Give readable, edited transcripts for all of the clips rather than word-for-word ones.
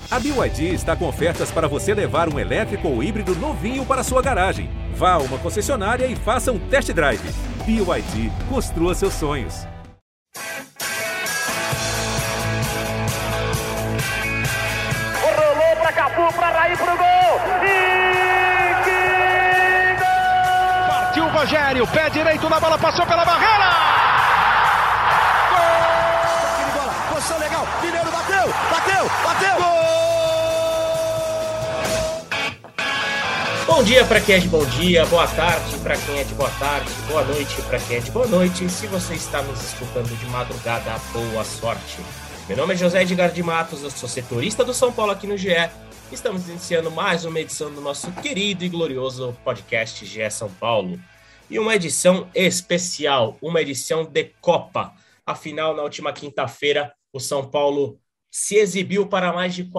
A BYD está com ofertas para você levar um elétrico ou híbrido novinho para sua garagem. Vá a uma concessionária e faça um test drive. BYD, construa seus sonhos. Rolou para Cafu, para Raí, pro gol! E que gol! Partiu o Rogério, pé direito na bola, passou pela barreira! Gol! Bola, posição legal, Mineiro bateu! Gol! Bom dia para quem é de bom dia, boa tarde para quem é de boa tarde, boa noite para quem é de boa noite. Se você está nos escutando de madrugada, boa sorte. Meu nome é José Edgar de Matos, eu sou setorista do São Paulo aqui no GE. Estamos iniciando mais uma edição do nosso querido e glorioso podcast GE São Paulo. E uma edição especial, uma edição de Copa. Afinal, na última quinta-feira, o São Paulo se exibiu para mais de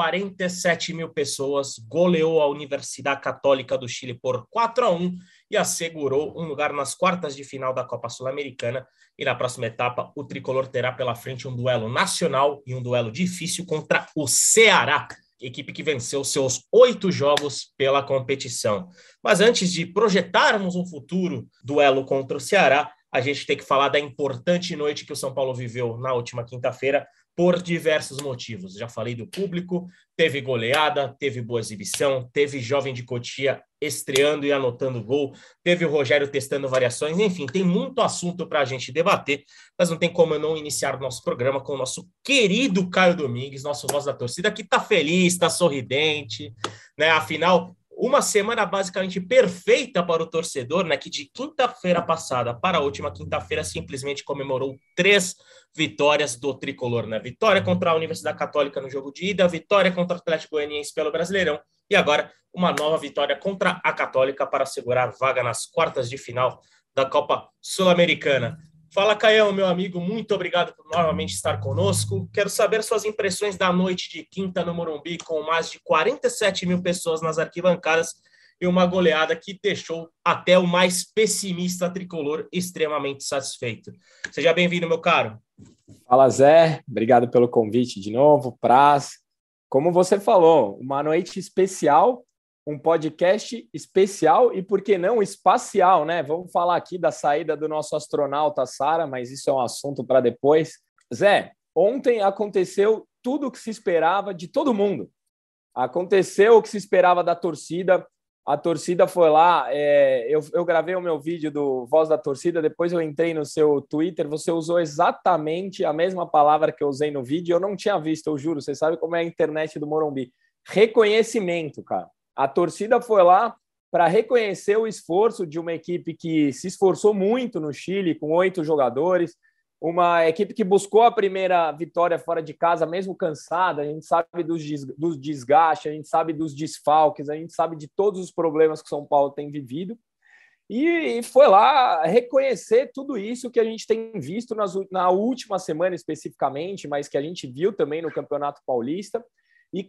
47 mil pessoas, goleou a Universidade Católica do Chile por 4-1 e assegurou um lugar nas quartas de final da Copa Sul-Americana. E na próxima etapa, o Tricolor terá pela frente um duelo nacional e um duelo difícil contra o Ceará, equipe que venceu seus 8 jogos pela competição. Mas antes de projetarmos um futuro duelo contra o Ceará, a gente tem que falar da importante noite que o São Paulo viveu na última quinta-feira, por diversos motivos. Já falei do público, teve goleada, teve boa exibição, teve jovem de Cotia estreando e anotando gol, teve o Rogério testando variações, enfim, tem muito assunto para a gente debater, mas não tem como eu não iniciar o nosso programa com o nosso querido Caio Domingues, nosso voz da torcida, que está feliz, está sorridente, né? Afinal, uma semana basicamente perfeita para o torcedor, né, que de quinta-feira passada para a última quinta-feira simplesmente comemorou 3 vitórias do Tricolor, né? Vitória contra a Universidade Católica no jogo de ida, vitória contra o Atlético Goianiense pelo Brasileirão e agora uma nova vitória contra a Católica para assegurar vaga nas quartas de final da Copa Sul-Americana. Fala, Caião, meu amigo, muito obrigado por novamente estar conosco. Quero saber suas impressões da noite de quinta no Morumbi, com mais de 47 mil pessoas nas arquibancadas e uma goleada que deixou até o mais pessimista tricolor extremamente satisfeito. Seja bem-vindo, meu caro. Fala, Zé. Obrigado pelo convite de novo. Praz. Como você falou, uma noite especial, um podcast especial e, por que não, espacial, né? Vamos falar aqui da saída do nosso astronauta Sara, mas isso é um assunto para depois. Zé, ontem aconteceu tudo o que se esperava de todo mundo. Aconteceu o que se esperava da torcida. A torcida foi lá, eu gravei o meu vídeo do Voz da Torcida, depois eu entrei no seu Twitter, você usou exatamente a mesma palavra que eu usei no vídeo, eu não tinha visto, eu juro, você sabe como é a internet do Morumbi. Reconhecimento, cara. A torcida foi lá para reconhecer o esforço de uma equipe que se esforçou muito no Chile, com 8 jogadores, uma equipe que buscou a primeira vitória fora de casa, mesmo cansada. A gente sabe dos desgastes, a gente sabe dos desfalques, a gente sabe de todos os problemas que o São Paulo tem vivido. E foi lá reconhecer tudo isso que a gente tem visto na última semana especificamente, mas que a gente viu também no Campeonato Paulista. E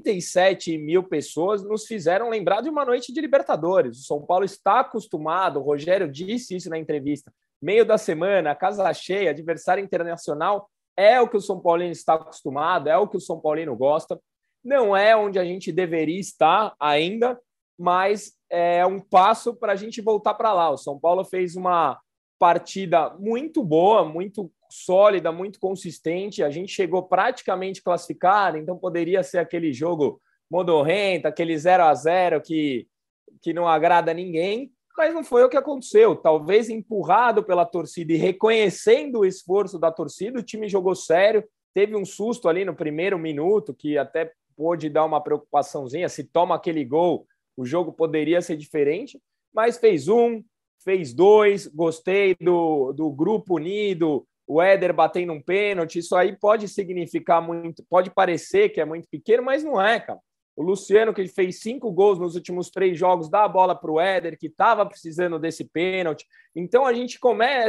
47 mil pessoas nos fizeram lembrar de uma noite de Libertadores. O São Paulo está acostumado, o Rogério disse isso na entrevista, meio da semana, casa cheia, adversário internacional, é o que o São Paulino está acostumado, é o que o São Paulino gosta. Não é onde a gente deveria estar ainda, mas é um passo para a gente voltar para lá. O São Paulo fez uma partida muito boa, muito sólida, muito consistente. A gente chegou praticamente classificado, então poderia ser aquele jogo modorrento, aquele 0-0 que não agrada a ninguém, mas não foi o que aconteceu. Talvez empurrado pela torcida e reconhecendo o esforço da torcida, o time jogou sério, teve um susto ali no primeiro minuto, que até pôde dar uma preocupaçãozinha, se toma aquele gol, o jogo poderia ser diferente, mas fez 1, fez 2, gostei do grupo unido, o Éder batendo um pênalti, isso aí pode significar muito, pode parecer que é muito pequeno, mas não é, cara. O Luciano, que fez 5 gols nos últimos 3 jogos, dá a bola para o Éder, que estava precisando desse pênalti. Então a gente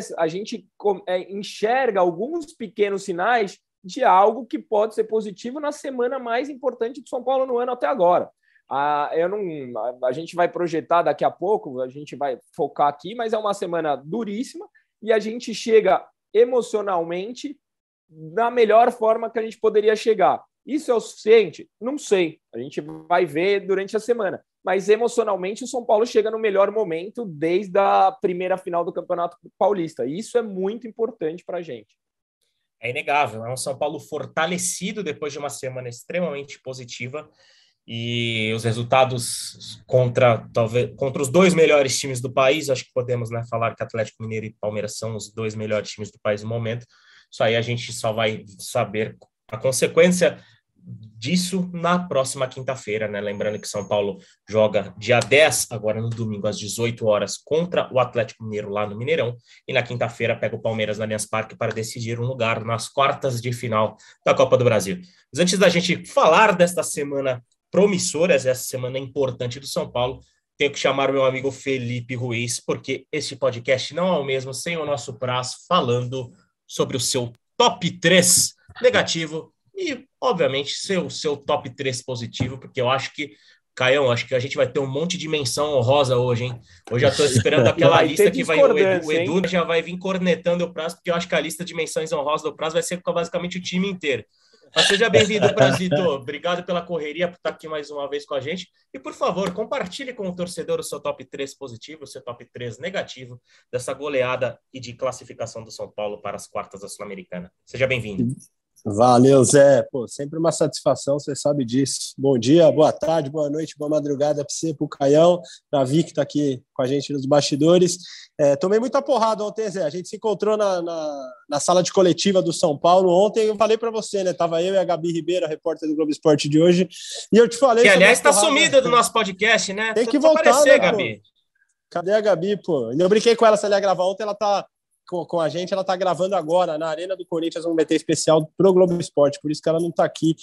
enxerga alguns pequenos sinais de algo que pode ser positivo na semana mais importante do São Paulo no ano até agora. A gente vai projetar daqui a pouco, a gente vai focar aqui, mas é uma semana duríssima e a gente chega emocionalmente da melhor forma que a gente poderia chegar. Isso é o suficiente? Não sei. A gente vai ver durante a semana. Mas emocionalmente o São Paulo chega no melhor momento desde a primeira final do Campeonato Paulista. E isso é muito importante para a gente. É inegável. É um São Paulo fortalecido depois de uma semana extremamente positiva. E os resultados contra os dois melhores times do país, acho que podemos, né, falar que Atlético Mineiro e Palmeiras são os dois melhores times do país no momento. Isso aí a gente só vai saber a consequência disso na próxima quinta-feira, né? Lembrando que São Paulo joga dia 10, agora no domingo, às 18 horas, contra o Atlético Mineiro lá no Mineirão, e na quinta-feira pega o Palmeiras no Allianz Parque para decidir um lugar nas quartas de final da Copa do Brasil. Mas antes da gente falar desta semana promissora, essa semana importante do São Paulo, tenho que chamar o meu amigo Felipe Ruiz, porque esse podcast não é o mesmo sem o nosso Praz falando sobre o seu top 3 negativo e, obviamente, seu top 3 positivo, porque eu acho que, Caião, acho que a gente vai ter um monte de menção honrosa hoje, hein? Hoje já estou esperando aquela lista que vai o Edu já vai vir cornetando o Praz, porque eu acho que a lista de menções honrosas do Praz vai ser basicamente o time inteiro. Mas seja bem-vindo, Prazito. Obrigado pela correria, por estar aqui mais uma vez com a gente. E, por favor, compartilhe com o torcedor o seu top 3 positivo, o seu top 3 negativo dessa goleada e de classificação do São Paulo para as quartas da Sul-Americana. Seja bem-vindo. Valeu, Zé. Pô, sempre uma satisfação, você sabe disso. Bom dia, boa tarde, boa noite, boa madrugada para você, para o Caião, para a Vicky que está aqui com a gente nos bastidores. Tomei muita porrada ontem, Zé. A gente se encontrou na sala de coletiva do São Paulo ontem. Eu falei para você, né? Tava eu e a Gabi Ribeiro, a repórter do Globo Esporte de hoje, e eu te falei... Que, aliás, está sumida do nosso podcast, né? Tem que voltar, aparecer, né, Gabi? Pô? Cadê a Gabi, pô? Eu brinquei com ela se ela ia gravar ontem, ela tá... com a gente, ela está gravando agora na Arena do Corinthians, um BT especial pro Globo Esporte, por isso que ela não está aqui.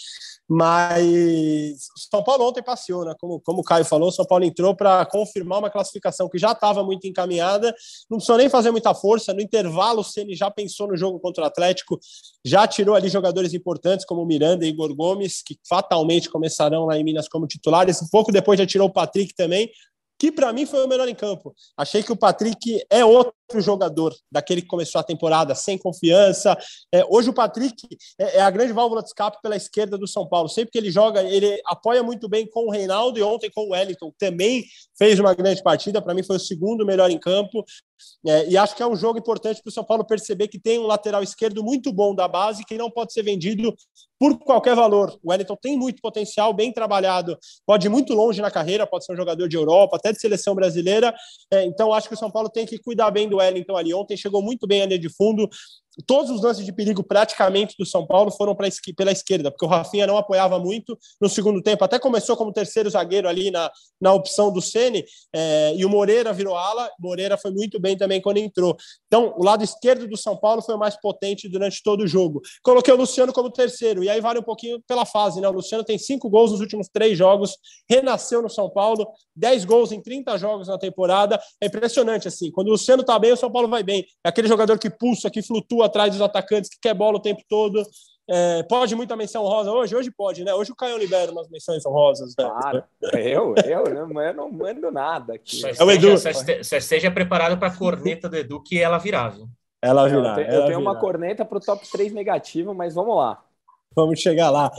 Mas o São Paulo ontem passeou, né? Como o Caio falou, o São Paulo entrou para confirmar uma classificação que já estava muito encaminhada, não precisou nem fazer muita força. No intervalo, o Ceni já pensou no jogo contra o Atlético, já tirou ali jogadores importantes como o Miranda e Igor Gomes, que fatalmente começarão lá em Minas como titulares. Um pouco depois já tirou o Patrick também, que para mim foi o melhor em campo. Achei que o Patrick é outro jogador daquele que começou a temporada sem confiança. Hoje o Patrick é a grande válvula de escape pela esquerda do São Paulo. Sempre que ele joga, ele apoia muito bem com o Reinaldo, e ontem com o Wellington também fez uma grande partida. Para mim foi o segundo melhor em campo. E acho que é um jogo importante para o São Paulo perceber que tem um lateral esquerdo muito bom da base, que não pode ser vendido por qualquer valor. O Wellington tem muito potencial, bem trabalhado, pode ir muito longe na carreira, pode ser um jogador de Europa, até de seleção brasileira. Então acho que o São Paulo tem que cuidar bem do Wellington ali. Ontem chegou muito bem a linha de fundo. Todos os lances de perigo praticamente do São Paulo foram pela esquerda, porque o Rafinha não apoiava muito no segundo tempo, até começou como terceiro zagueiro ali na opção do Ceni, e o Moreira virou ala. Moreira foi muito bem também quando entrou. Então o lado esquerdo do São Paulo foi o mais potente durante todo o jogo. Coloquei o Luciano como terceiro, e aí vale um pouquinho pela fase, né? O Luciano tem 5 gols nos últimos 3 jogos, renasceu no São Paulo, 10 gols em 30 jogos na temporada. É impressionante, assim, quando o Luciano tá bem, o São Paulo vai bem. É aquele jogador que pulsa, que flutua atrás dos atacantes, que quer bola o tempo todo. Pode muita menção honrosa hoje? Hoje pode, né? Hoje o Caio libera umas menções honrosas. Né? Claro, eu não mando nada aqui. Só esteja preparado para a corneta do Edu, que ela virar, viu? Ela virar. Eu tenho uma corneta para o top 3 negativo, mas vamos lá. Vamos chegar lá.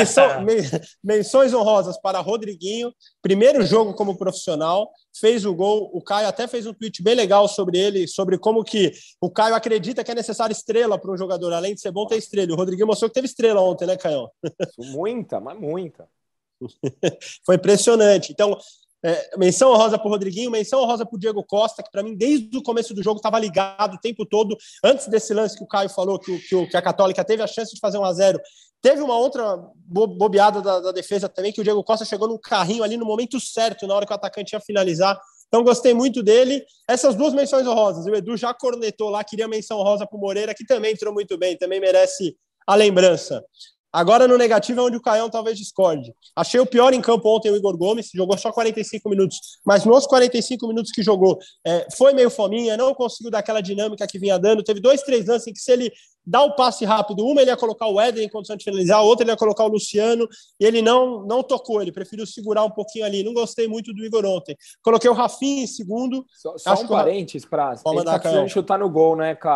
Menções honrosas para Rodriguinho. Primeiro jogo como profissional. Fez o gol. O Caio até fez um tweet bem legal sobre ele, sobre como que o Caio acredita que é necessário estrela para um jogador. Além de ser bom, ter estrela. O Rodriguinho mostrou que teve estrela ontem, né, Caio? Muita, mas muita. Foi impressionante. Então, menção honrosa para o Rodriguinho, menção honrosa para o Diego Costa, que para mim desde o começo do jogo estava ligado o tempo todo. Antes desse lance que o Caio falou, que a Católica teve a chance de fazer 1-0, teve uma outra bobeada da defesa também, que o Diego Costa chegou num carrinho ali no momento certo, na hora que o atacante ia finalizar. Então gostei muito dele. Essas duas menções honrosas, o Edu já cornetou lá, queria menção honrosa para o Moreira, que também entrou muito bem, também merece a lembrança. Agora, no negativo, é onde o Caião talvez discorde. Achei o pior em campo ontem o Igor Gomes, jogou só 45 minutos, mas nos 45 minutos que jogou, foi meio fominha, não conseguiu dar aquela dinâmica que vinha dando. Teve 2, 3 lances em que, se ele dá o passe rápido, uma ele ia colocar o Éder em condição de finalizar, a outra ele ia colocar o Luciano, e ele não tocou, ele preferiu segurar um pouquinho ali. Não gostei muito do Igor ontem. Coloquei o Rafinha em segundo. Só um parênteses, Praz. Ele tá precisando chutar no gol, né, cara?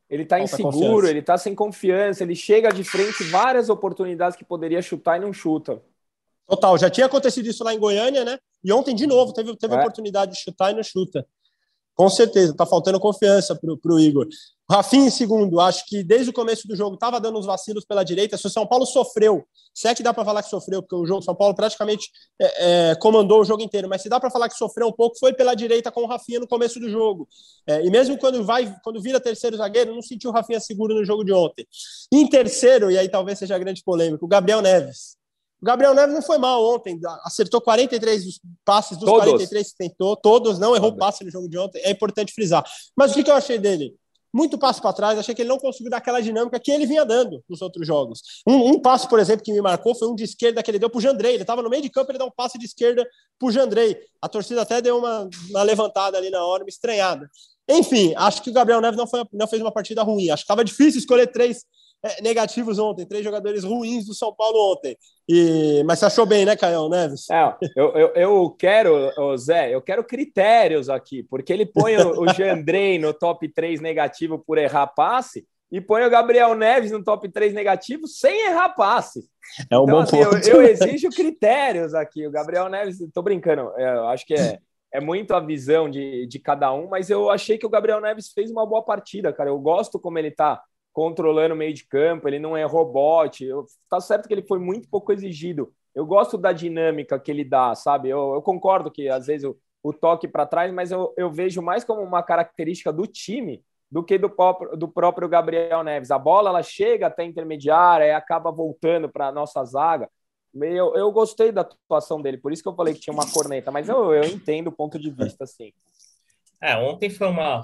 Ele tá inseguro, ele tá sem confiança, ele chega de frente, várias oportunidades que poderia chutar e não chuta. Total, já tinha acontecido isso lá em Goiânia, né? E ontem, de novo, teve oportunidade de chutar e não chuta. Com certeza, tá faltando confiança pro Igor. Rafinha em segundo, acho que desde o começo do jogo estava dando uns vacilos pela direita. Se o São Paulo sofreu, se é que dá para falar que sofreu, porque o jogo São Paulo praticamente comandou o jogo inteiro, mas se dá para falar que sofreu um pouco, foi pela direita com o Rafinha no começo do jogo. E mesmo quando vira terceiro zagueiro, não sentiu o Rafinha seguro no jogo de ontem. Em terceiro, e aí talvez seja a grande polêmica, o Gabriel Neves. O Gabriel Neves não foi mal ontem, acertou 43 passes dos 43 que tentou, todos, não errou passe no jogo de ontem, é importante frisar. Mas o que eu achei dele? Muito passo para trás, achei que ele não conseguiu dar aquela dinâmica que ele vinha dando nos outros jogos. Um passo, por exemplo, que me marcou foi um de esquerda que ele deu para o Jandrei, ele estava no meio de campo, ele deu um passe de esquerda para o Jandrei. A torcida até deu uma levantada ali na hora, uma estranhada. Enfim, acho que o Gabriel Neves não fez uma partida ruim, acho que estava difícil escolher 3 negativos ontem, 3 jogadores ruins do São Paulo ontem. Mas você achou bem, né, Caião Neves? Eu quero, Zé, eu quero critérios aqui, porque ele põe o Jandrei no top 3 negativo por errar passe e põe o Gabriel Neves no top 3 negativo sem errar passe. É um bom ponto. Eu exijo critérios aqui. O Gabriel Neves, tô brincando, eu acho que é muito a visão de cada um, mas eu achei que o Gabriel Neves fez uma boa partida, cara. Eu gosto como ele tá controlando o meio de campo, ele não errou bote. Tá certo que ele foi muito pouco exigido. Eu gosto da dinâmica que ele dá, sabe? Eu concordo que às vezes o toque para trás, mas eu vejo mais como uma característica do time do que do próprio Gabriel Neves. A bola ela chega até a intermediária e acaba voltando para a nossa zaga. Eu gostei da atuação dele, por isso que eu falei que tinha uma corneta, mas eu entendo o ponto de vista, sim. Ontem foi uma...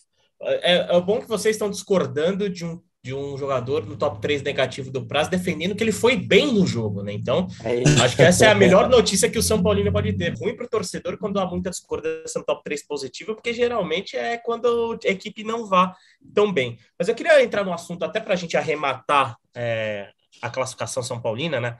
É bom que vocês estão discordando de um jogador no top 3 negativo do Praz, defendendo que ele foi bem no jogo, né? Então, acho que essa é a melhor notícia que o São Paulino pode ter. Ruim para o torcedor quando há muita discordância no top 3 positivo, porque geralmente é quando a equipe não vá tão bem. Mas eu queria entrar no assunto, até para a gente arrematar a classificação São Paulina, né?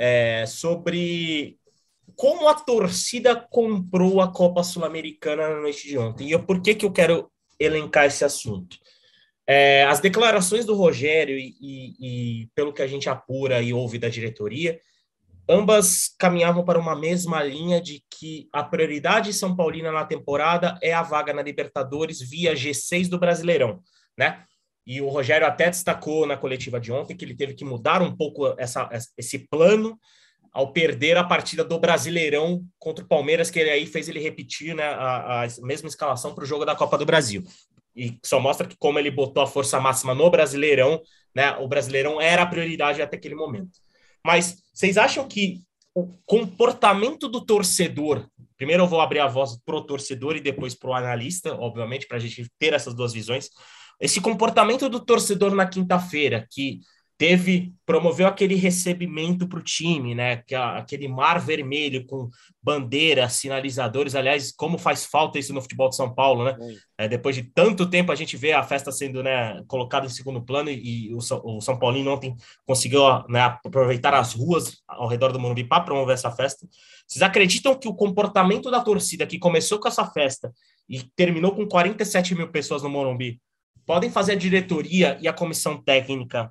Sobre como a torcida comprou a Copa Sul-Americana na noite de ontem. E por que eu quero elencar esse assunto? As declarações do Rogério e pelo que a gente apura e ouve da diretoria, ambas caminhavam para uma mesma linha de que a prioridade São Paulina na temporada é a vaga na Libertadores via G6 do Brasileirão, né? E o Rogério até destacou na coletiva de ontem que ele teve que mudar um pouco esse plano ao perder a partida do Brasileirão contra o Palmeiras, que aí fez ele repetir, né, a mesma escalação para o jogo da Copa do Brasil. E só mostra que como ele botou a força máxima no Brasileirão, né, o Brasileirão era a prioridade até aquele momento. Mas vocês acham que o comportamento do torcedor... Primeiro eu vou abrir a voz pro torcedor e depois pro analista, obviamente, para a gente ter essas duas visões. Esse comportamento do torcedor na quinta-feira, que promoveu aquele recebimento para o time, né? Aquele mar vermelho com bandeiras, sinalizadores. Aliás, como faz falta isso no futebol de São Paulo, né? Depois de tanto tempo a gente vê a festa sendo, né, colocada em segundo plano e o São Paulino ontem conseguiu, né, aproveitar as ruas ao redor do Morumbi para promover essa festa. Vocês acreditam que o comportamento da torcida que começou com essa festa e terminou com 47 mil pessoas no Morumbi podem fazer a diretoria e a comissão técnica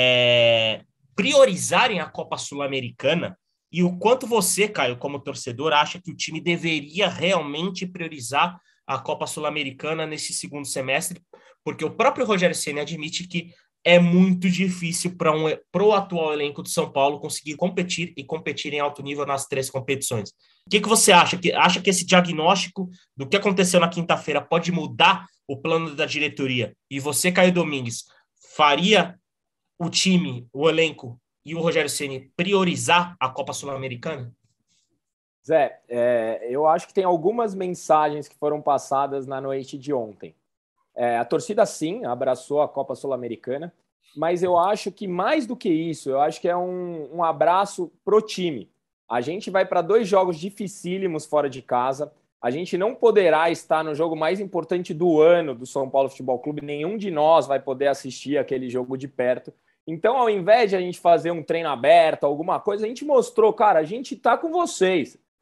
priorizarem a Copa Sul-Americana? E o quanto você, Caio, como torcedor, acha que o time deveria realmente priorizar a Copa Sul-Americana nesse segundo semestre? Porque o próprio Rogério Ceni admite que é muito difícil para o atual elenco do São Paulo conseguir competir em alto nível nas 3 competições. O que você acha? Acha que esse diagnóstico do que aconteceu na quinta-feira pode mudar o plano da diretoria? E você, Caio Domingues, faria o time, o elenco e o Rogério Ceni priorizar a Copa Sul-Americana? Zé, eu acho que tem algumas mensagens que foram passadas na noite de ontem. A torcida, sim, abraçou a Copa Sul-Americana, mas eu acho que mais do que isso, eu acho que é um abraço pro time. A gente vai para 2 jogos dificílimos fora de casa, a gente não poderá estar no jogo mais importante do ano do São Paulo Futebol Clube, nenhum de nós vai poder assistir aquele jogo de perto. Então, ao invés de a gente fazer um treino aberto, alguma coisa, a gente mostrou, cara, a gente tá com vocês.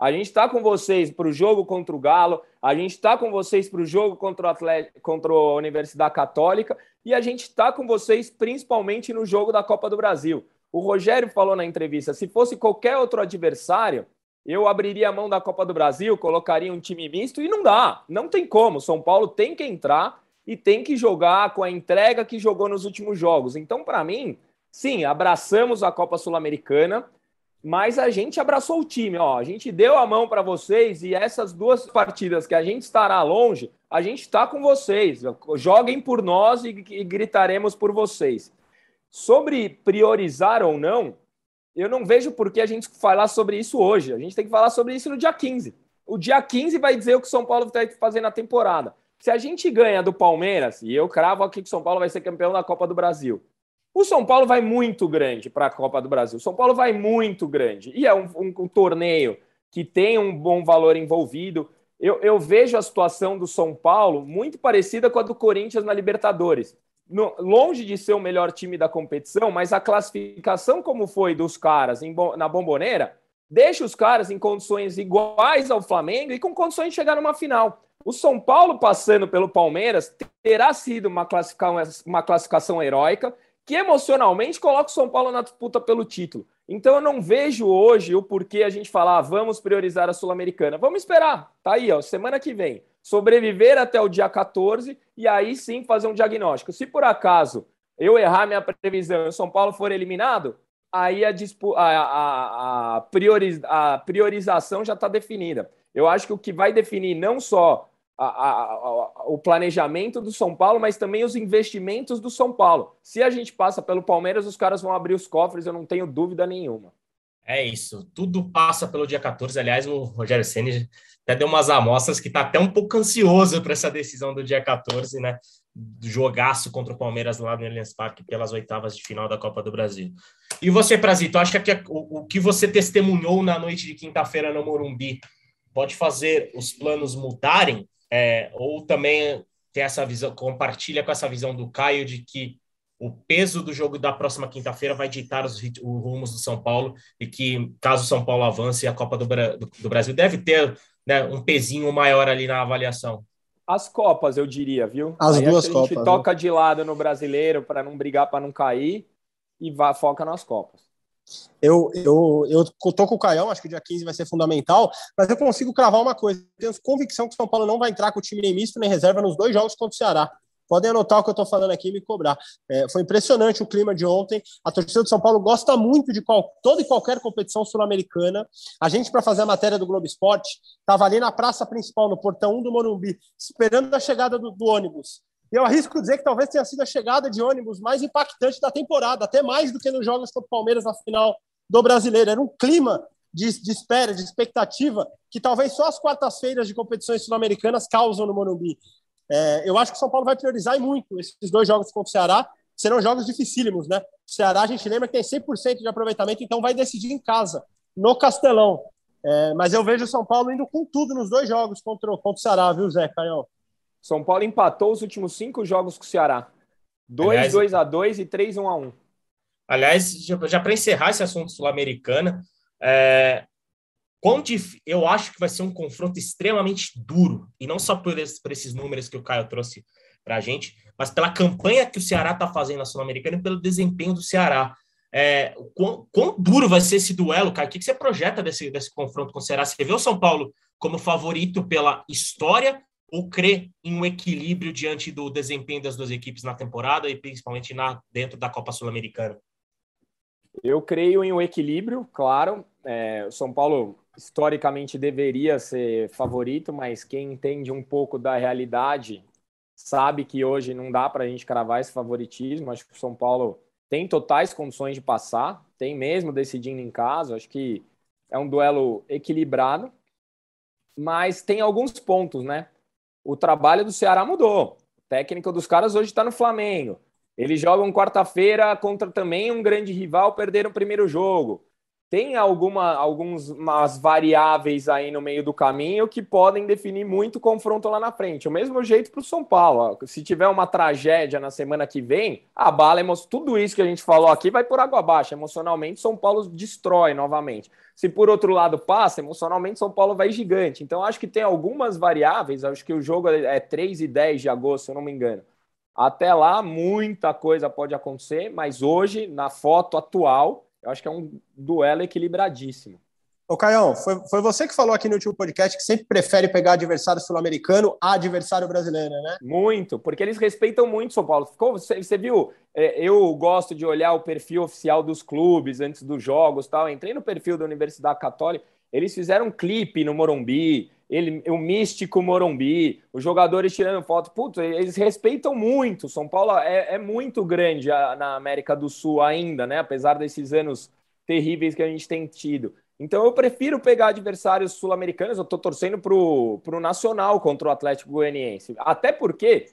A gente está com vocês para o jogo contra o Galo, a gente está com vocês para o jogo contra a Universidade Católica e a gente está com vocês principalmente no jogo da Copa do Brasil. O Rogério falou na entrevista, se fosse qualquer outro adversário, eu abriria a mão da Copa do Brasil, colocaria um time misto e não dá, não tem como. São Paulo tem que entrar e tem que jogar com a entrega que jogou nos últimos jogos. Então, para mim, sim, abraçamos a Copa Sul-Americana, mas a gente abraçou o time, ó. A gente deu a mão para vocês e essas 2 partidas que a gente estará longe, a gente está com vocês. Joguem por nós e gritaremos por vocês. Sobre priorizar ou não, eu não vejo por que a gente falar sobre isso hoje. A gente tem que falar sobre isso no dia 15. O dia 15 vai dizer o que o São Paulo vai fazer na temporada. Se a gente ganha do Palmeiras, e eu cravo aqui que o São Paulo vai ser campeão da Copa do Brasil, o São Paulo vai muito grande para a Copa do Brasil. O São Paulo vai muito grande. E é um torneio que tem um bom valor envolvido. Eu vejo a situação do São Paulo muito parecida com a do Corinthians na Libertadores. Longe de ser o melhor time da competição, mas a classificação como foi dos caras na Bombonera deixa os caras em condições iguais ao Flamengo e com condições de chegar numa final. O São Paulo passando pelo Palmeiras terá sido uma classificação heróica que emocionalmente coloca o São Paulo na disputa pelo título. Então eu não vejo hoje o porquê a gente falar vamos priorizar a Sul-Americana. Vamos esperar, tá aí, ó, semana que vem. Sobreviver até o dia 14 e aí sim fazer um diagnóstico. Se por acaso eu errar minha previsão e o São Paulo for eliminado, aí a priorização já está definida. Eu acho que o que vai definir não só o planejamento do São Paulo, mas também os investimentos do São Paulo. Se a gente passa pelo Palmeiras, os caras vão abrir os cofres, eu não tenho dúvida nenhuma. É isso, tudo passa pelo dia 14. Aliás, o Rogério Ceni até deu umas amostras que está até um pouco ansioso para essa decisão do dia 14, né? Do jogaço contra o Palmeiras lá no Allianz Parque pelas oitavas de final da Copa do Brasil. E você, Prazito, acha que o que você testemunhou na noite de quinta-feira no Morumbi pode fazer os planos mudarem? Ou também tem essa visão, compartilha com essa visão do Caio de que o peso do jogo da próxima quinta-feira vai ditar os rumos do São Paulo e que, caso o São Paulo avance, a Copa do Brasil deve ter, né, um pezinho maior ali na avaliação? As Copas, eu diria, viu? As aí duas a Copas. A gente toca de lado no brasileiro para não brigar, para não cair e foca nas Copas. Eu tô com o Caião, acho que o dia 15 vai ser fundamental, mas eu consigo cravar uma coisa. Tenho convicção que o São Paulo não vai entrar com o time nem misto nem reserva nos 2 jogos contra o Ceará. Podem anotar o que eu estou falando aqui e me cobrar. Foi impressionante o clima de ontem. A torcida do São Paulo gosta muito de toda e qualquer competição sul-americana. A gente, para fazer a matéria do Globo Esporte, estava ali na praça principal, no portão 1 do Morumbi, esperando a chegada do ônibus. E eu arrisco dizer que talvez tenha sido a chegada de ônibus mais impactante da temporada, até mais do que nos jogos contra o Palmeiras na final do Brasileiro. Era um clima de espera, de expectativa, que talvez só as quartas-feiras de competições sul-americanas causam no Morumbi. Eu acho que o São Paulo vai priorizar muito esses 2 jogos contra o Ceará. Serão jogos dificílimos, né? O Ceará, a gente lembra que tem 100% de aproveitamento, então vai decidir em casa, no Castelão. Mas eu vejo o São Paulo indo com tudo nos 2 jogos contra o Ceará, viu, Zé, Caião? São Paulo empatou os últimos 5 jogos com o Ceará. 2-2-2 e 3-1-1. Aliás, já para encerrar esse assunto sul-americana, eu acho que vai ser um confronto extremamente duro, e não só por esses números que o Caio trouxe para a gente, mas pela campanha que o Ceará está fazendo na Sul-Americana e pelo desempenho do Ceará. Quão duro vai ser esse duelo, Caio? O que você projeta desse confronto com o Ceará? Você vê o São Paulo como favorito pela história ou crê em um equilíbrio diante do desempenho das 2 equipes na temporada e principalmente dentro da Copa Sul-Americana? Eu creio em um equilíbrio, claro. O São Paulo historicamente deveria ser favorito, mas quem entende um pouco da realidade sabe que hoje não dá para a gente cravar esse favoritismo. Acho que o São Paulo tem totais condições de passar, tem mesmo decidindo em casa. Acho que é um duelo equilibrado, mas tem alguns pontos, né? O trabalho do Ceará mudou. O técnico dos caras hoje está no Flamengo. Eles jogam quarta-feira contra também um grande rival, perderam o primeiro jogo. tem algumas variáveis aí no meio do caminho que podem definir muito o confronto lá na frente. O mesmo jeito para o São Paulo. Se tiver uma tragédia na semana que vem, a bala, tudo isso que a gente falou aqui vai por água abaixo. Emocionalmente, São Paulo destrói novamente. Se por outro lado passa, emocionalmente São Paulo vai gigante. Então acho que tem algumas variáveis. Acho que o jogo é 3 e 10 de agosto, se eu não me engano. Até lá, muita coisa pode acontecer, mas hoje, na foto atual, eu acho que é um duelo equilibradíssimo. Ô, Caião, foi você que falou aqui no último podcast que sempre prefere pegar adversário sul-americano a adversário brasileiro, né? Muito, porque eles respeitam muito São Paulo. Você viu, eu gosto de olhar o perfil oficial dos clubes antes dos jogos, tal. Entrei no perfil da Universidade Católica, eles fizeram um clipe no Morumbi, o místico Morumbi, os jogadores tirando foto. Putz, eles respeitam muito. São Paulo é muito grande na América do Sul ainda, né? Apesar desses anos terríveis que a gente tem tido. Então eu prefiro pegar adversários sul-americanos. Eu estou torcendo pro Nacional contra o Atlético Goianiense. Até porque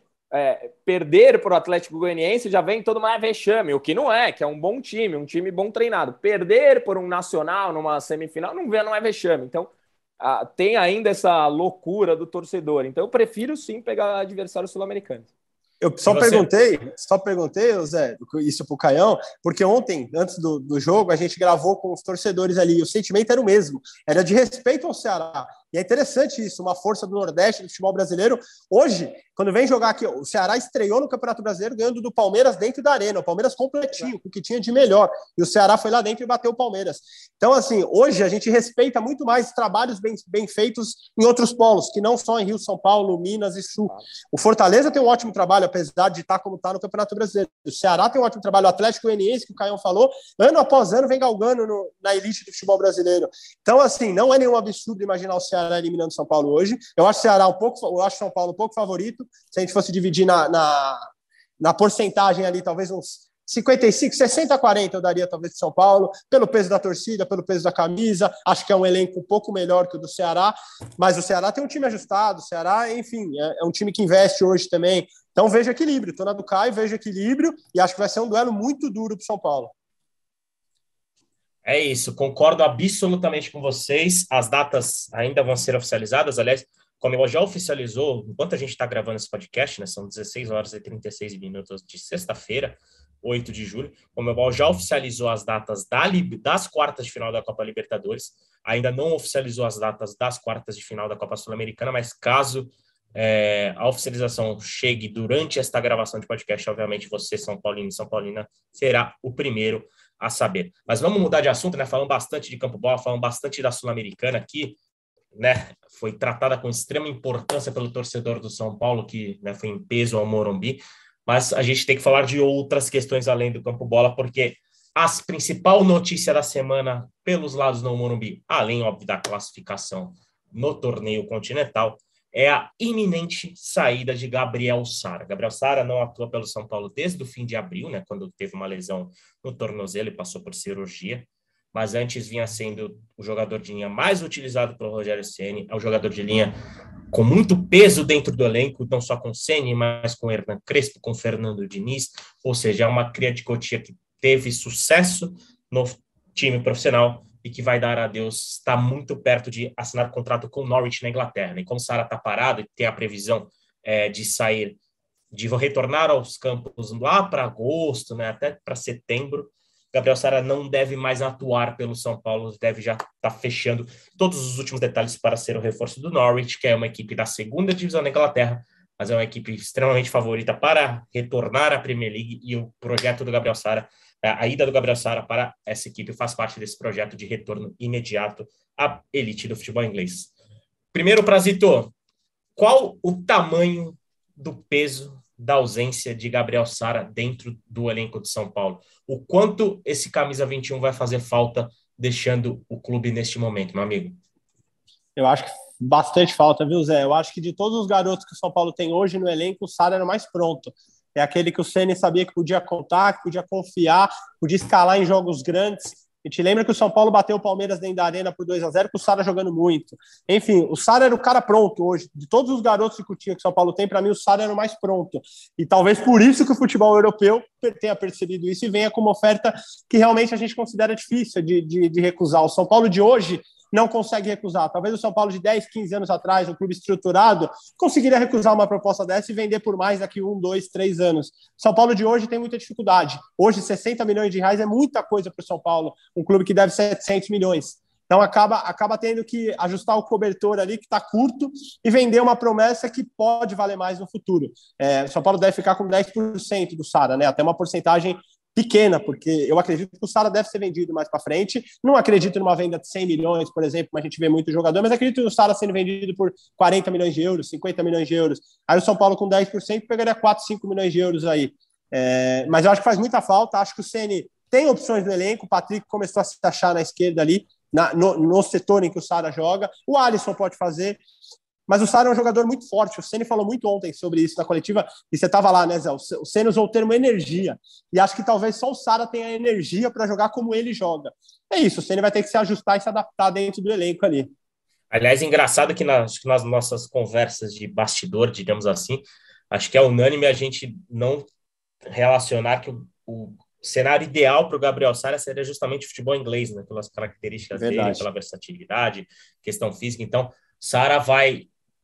perder para o Atlético Goianiense já vem todo mais vexame, o que não é, que é um bom time, um time bom treinado. Perder por um Nacional numa semifinal não é vexame. Então tem ainda essa loucura do torcedor. Então eu prefiro sim pegar adversários sul-americanos. Eu só perguntei, Zé, isso pro Caião, porque ontem, antes do jogo, a gente gravou com os torcedores ali, e o sentimento era o mesmo, era de respeito ao Ceará. E é interessante isso, uma força do Nordeste, do futebol brasileiro. Hoje, quando vem jogar aqui, o Ceará estreou no Campeonato Brasileiro ganhando do Palmeiras dentro da arena, o Palmeiras completinho, com o que tinha de melhor. E o Ceará foi lá dentro e bateu o Palmeiras. Então, assim, hoje a gente respeita muito mais trabalhos bem feitos em outros polos, que não só em Rio, São Paulo, Minas e Sul. O Fortaleza tem um ótimo trabalho, apesar de estar como está no Campeonato Brasileiro. O Ceará tem um ótimo trabalho, o Atlético Goianiense, que o Caião falou, ano após ano vem galgando na elite do futebol brasileiro. Então, assim, não é nenhum absurdo imaginar o Ceará eliminando São Paulo hoje. Eu acho o Ceará eu acho São Paulo um pouco favorito. Se a gente fosse dividir na porcentagem ali, talvez uns 55, 60, 40 eu daria talvez de São Paulo, pelo peso da torcida, pelo peso da camisa. Acho que é um elenco um pouco melhor que o do Ceará, mas o Ceará tem um time ajustado, o Ceará, enfim, é um time que investe hoje também. Então vejo equilíbrio, tô na do Caio, vejo equilíbrio e acho que vai ser um duelo muito duro pro São Paulo. É isso, concordo absolutamente com vocês. As datas ainda vão ser oficializadas. Aliás, como eu já oficializou, enquanto a gente está gravando esse podcast, né, são 16 horas e 36 minutos de sexta-feira, 8 de julho, o Comebol já oficializou as datas das quartas de final da Copa Libertadores. Ainda não oficializou as datas das quartas de final da Copa Sul-Americana, mas caso a oficialização chegue durante esta gravação de podcast, obviamente você, São Paulino e São Paulina, será o primeiro a saber. Mas vamos mudar de assunto, né? Falando bastante de Campo Bola, falando bastante da Sul-Americana aqui, né? Foi tratada com extrema importância pelo torcedor do São Paulo, que, né, foi em peso ao Morumbi, mas a gente tem que falar de outras questões além do Campo Bola, porque a principal notícia da semana pelos lados do Morumbi, além, óbvio, da classificação no torneio continental, é a iminente saída de Gabriel Sara. Gabriel Sara não atua pelo São Paulo desde o fim de abril, né, quando teve uma lesão no tornozelo e passou por cirurgia, mas antes vinha sendo o jogador de linha mais utilizado pelo Rogério Ceni, é o jogador de linha com muito peso dentro do elenco, não só com o Ceni, mas com o Hernan Crespo, com o Fernando Diniz, ou seja, é uma cria de Cotia que teve sucesso no time profissional e que vai dar adeus, está muito perto de assinar contrato com o Norwich na Inglaterra. E como o Sara está parado e tem a previsão de sair, de retornar aos campos lá para agosto, né, até para setembro, Gabriel Sara não deve mais atuar pelo São Paulo, deve já estar fechando todos os últimos detalhes para ser o reforço do Norwich, que é uma equipe da segunda divisão da Inglaterra, mas é uma equipe extremamente favorita para retornar à Premier League, e o projeto do Gabriel Sara, a ida do Gabriel Sara para essa equipe faz parte desse projeto de retorno imediato à elite do futebol inglês. Primeiro, Prazito, qual o tamanho do peso da ausência de Gabriel Sara dentro do elenco de São Paulo? O quanto esse camisa 21 vai fazer falta deixando o clube neste momento, meu amigo? Eu acho que bastante falta, viu, Zé? Eu acho que de todos os garotos que o São Paulo tem hoje no elenco, o Sara era o mais pronto. É aquele que o Ceni sabia que podia contar, que podia confiar, podia escalar em jogos grandes. A gente lembra que o São Paulo bateu o Palmeiras dentro da arena por 2-0 com o Sara jogando muito. Enfim, o Sara era o cara pronto hoje. De todos os garotos de Cotia que o São Paulo tem, para mim o Sara era o mais pronto. E talvez por isso que o futebol europeu tenha percebido isso e venha com uma oferta que realmente a gente considera difícil de recusar. O São Paulo de hoje não consegue recusar. Talvez o São Paulo de 10, 15 anos atrás, um clube estruturado, conseguiria recusar uma proposta dessa e vender por mais daqui 1, 2, 3 anos. São Paulo de hoje tem muita dificuldade. Hoje, 60 milhões de reais é muita coisa para o São Paulo, um clube que deve 700 milhões. Então, acaba tendo que ajustar o cobertor ali, que está curto, e vender uma promessa que pode valer mais no futuro. O São Paulo deve ficar com 10% do Sara, né? Até uma porcentagem pequena, porque eu acredito que o Sara deve ser vendido mais para frente. Não acredito numa venda de 100 milhões, por exemplo, como a gente vê muito jogador, mas acredito no Sara sendo vendido por 40 milhões de euros, 50 milhões de euros. Aí o São Paulo com 10% pegaria 4, 5 milhões de euros aí. Mas eu acho que faz muita falta. Acho que o Ceni tem opções no elenco. O Patrick começou a se achar na esquerda ali, no setor em que o Sara joga. O Alisson pode fazer. Mas o Sara é um jogador muito forte. O Ceni falou muito ontem sobre isso na coletiva, e você estava lá, né, Zé? O Ceni usou o termo energia. E acho que talvez só o Sara tenha energia para jogar como ele joga. É isso, o Ceni vai ter que se ajustar e se adaptar dentro do elenco ali. Aliás, engraçado que nas nossas conversas de bastidor, digamos assim, acho que é unânime a gente não relacionar que o cenário ideal para o Gabriel Sara seria justamente o futebol inglês, né? Pelas características dele, pela versatilidade, questão física. Então, Sara vai...